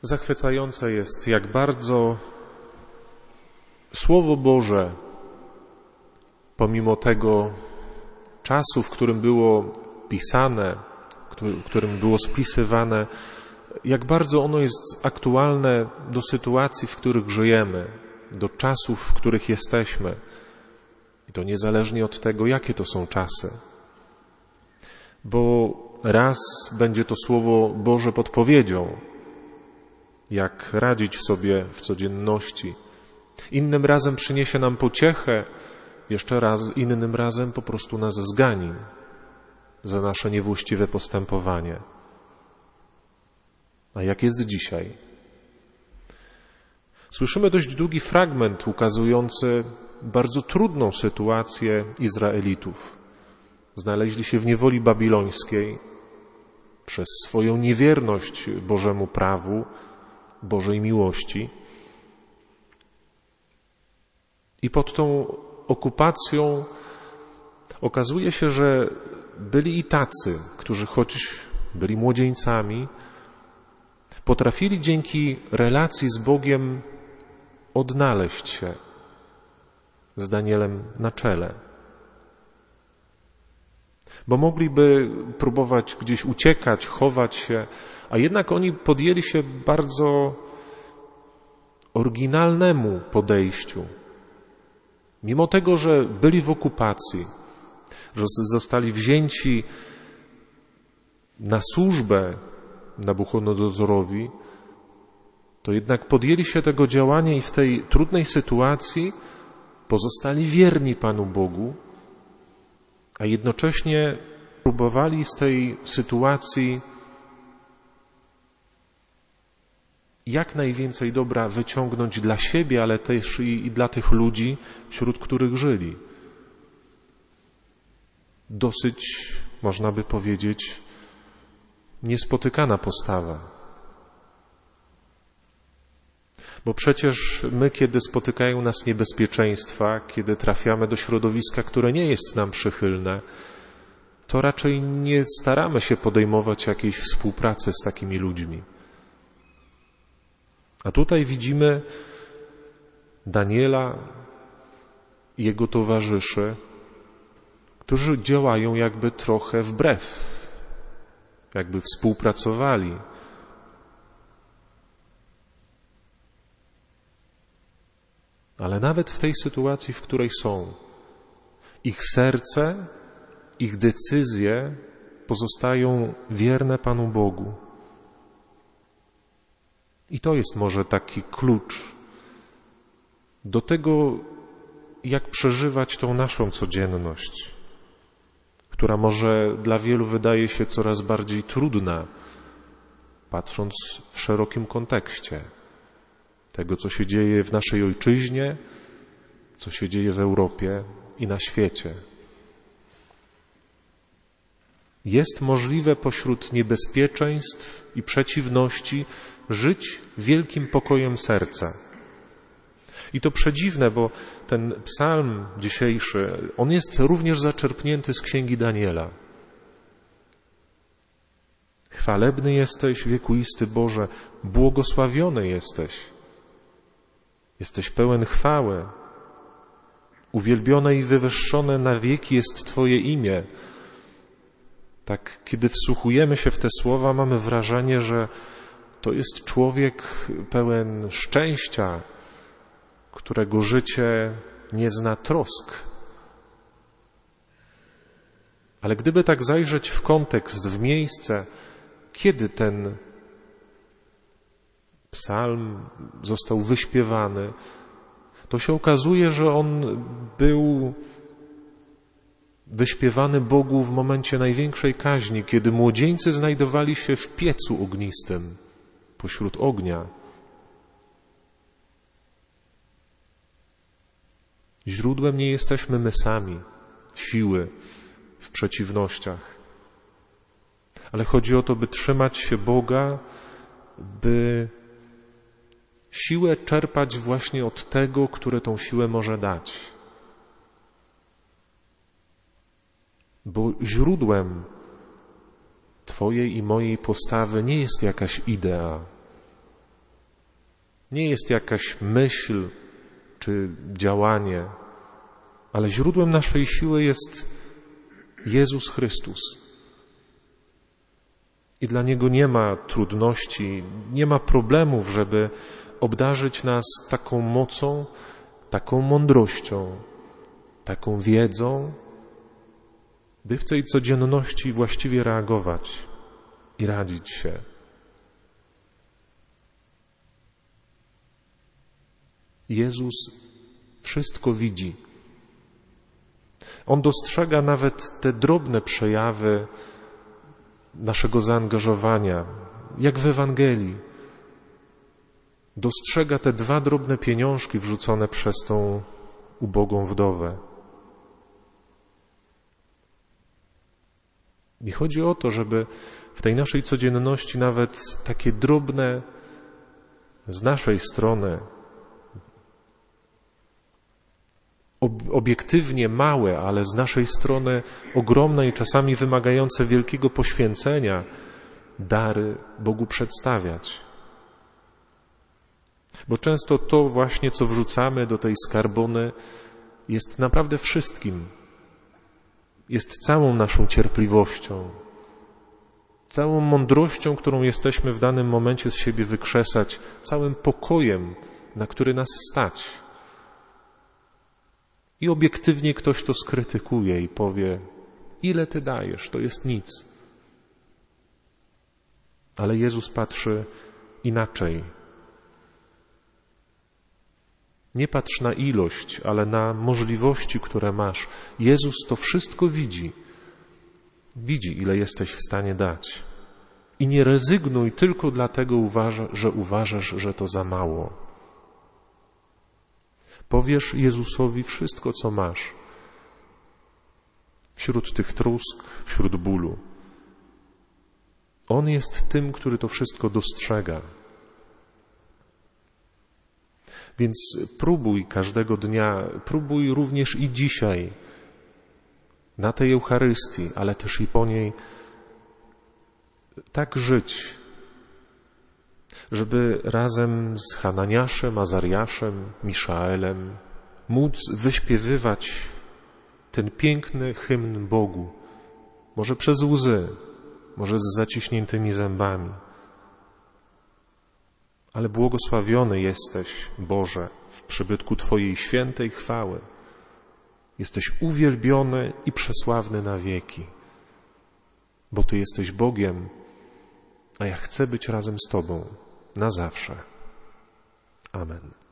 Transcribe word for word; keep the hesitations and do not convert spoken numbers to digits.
Zachwycające jest, jak bardzo Słowo Boże, pomimo tego czasu, w którym było pisane, w którym było spisywane, jak bardzo ono jest aktualne do sytuacji, w których żyjemy, do czasów, w których jesteśmy. I to niezależnie od tego, jakie to są czasy. Bo raz będzie to Słowo Boże podpowiedzią, jak radzić sobie w codzienności. Innym razem przyniesie nam pociechę, jeszcze raz, innym razem po prostu nas zgani za nasze niewłaściwe postępowanie. A jak jest dzisiaj? Słyszymy dość długi fragment ukazujący bardzo trudną sytuację Izraelitów. Znaleźli się w niewoli babilońskiej przez swoją niewierność Bożemu prawu, Bożej miłości. I pod tą okupacją okazuje się, że byli i tacy, którzy choć byli młodzieńcami, potrafili dzięki relacji z Bogiem odnaleźć się z Danielem na czele. Bo mogliby próbować gdzieś uciekać, chować się, a jednak oni podjęli się bardzo oryginalnemu podejściu. Mimo tego, że byli w okupacji, że zostali wzięci na służbę Nabuchodonozorowi, to jednak podjęli się tego działania i w tej trudnej sytuacji pozostali wierni Panu Bogu, a jednocześnie próbowali z tej sytuacji jak najwięcej dobra wyciągnąć dla siebie, ale też i, i dla tych ludzi, wśród których żyli. Dosyć, można by powiedzieć, niespotykana postawa. Bo przecież my, kiedy spotykają nas niebezpieczeństwa, kiedy trafiamy do środowiska, które nie jest nam przychylne, to raczej nie staramy się podejmować jakiejś współpracy z takimi ludźmi. A tutaj widzimy Daniela i jego towarzyszy, którzy działają jakby trochę wbrew, jakby współpracowali. Ale nawet w tej sytuacji, w której są, ich serce, ich decyzje pozostają wierne Panu Bogu. I to jest może taki klucz do tego, jak przeżywać tą naszą codzienność, która może dla wielu wydaje się coraz bardziej trudna, patrząc w szerokim kontekście tego, co się dzieje w naszej ojczyźnie, co się dzieje w Europie i na świecie. Jest możliwe pośród niebezpieczeństw i przeciwności żyć wielkim pokojem serca. I to przedziwne, bo ten psalm dzisiejszy, on jest również zaczerpnięty z Księgi Daniela. Chwalebny jesteś, wiekuisty Boże, błogosławiony jesteś. Jesteś pełen chwały. Uwielbione i wywyższone na wieki jest Twoje imię. Tak, kiedy wsłuchujemy się w te słowa, mamy wrażenie, że to jest człowiek pełen szczęścia, którego życie nie zna trosk. Ale gdyby tak zajrzeć w kontekst, w miejsce, kiedy ten psalm został wyśpiewany, to się okazuje, że on był wyśpiewany Bogu w momencie największej kaźni, kiedy młodzieńcy znajdowali się w piecu ognistym, pośród ognia. Źródłem nie jesteśmy my sami, siły w przeciwnościach. Ale chodzi o to, by trzymać się Boga, by siłę czerpać właśnie od tego, który tą siłę może dać. Bo źródłem Twojej i mojej postawy nie jest jakaś idea, Nie jest jakaś myśl czy działanie, ale źródłem naszej siły jest Jezus Chrystus. I dla Niego nie ma trudności, nie ma problemów, żeby obdarzyć nas taką mocą, taką mądrością, taką wiedzą, by w tej codzienności właściwie reagować i radzić się. Jezus wszystko widzi. On dostrzega nawet te drobne przejawy naszego zaangażowania, jak w Ewangelii. Dostrzega te dwa drobne pieniążki wrzucone przez tą ubogą wdowę. I chodzi o to, żeby w tej naszej codzienności nawet takie drobne z naszej strony, obiektywnie małe, ale z naszej strony ogromne i czasami wymagające wielkiego poświęcenia, dary Bogu przedstawiać. Bo często to właśnie, co wrzucamy do tej skarbony, jest naprawdę wszystkim. Jest całą naszą cierpliwością, całą mądrością, którą jesteśmy w danym momencie z siebie wykrzesać, całym pokojem, na który nas stać. I obiektywnie ktoś to skrytykuje i powie, ile ty dajesz, to jest nic. Ale Jezus patrzy inaczej. Nie patrz na ilość, ale na możliwości, które masz. Jezus to wszystko widzi. Widzi, ile jesteś w stanie dać. I nie rezygnuj tylko dlatego, że uważasz, że to za mało. Powiesz Jezusowi wszystko, co masz. Wśród tych trusk, wśród bólu. On jest tym, który to wszystko dostrzega. Więc próbuj każdego dnia, próbuj również i dzisiaj na tej Eucharystii, ale też i po niej tak żyć, żeby razem z Hananiaszem, Azariaszem, Miszaelem móc wyśpiewywać ten piękny hymn Bogu, może przez łzy, może z zaciśniętymi zębami. Ale błogosławiony jesteś, Boże, w przybytku Twojej świętej chwały. Jesteś uwielbiony i przesławny na wieki, bo Ty jesteś Bogiem, a ja chcę być razem z Tobą na zawsze. Amen.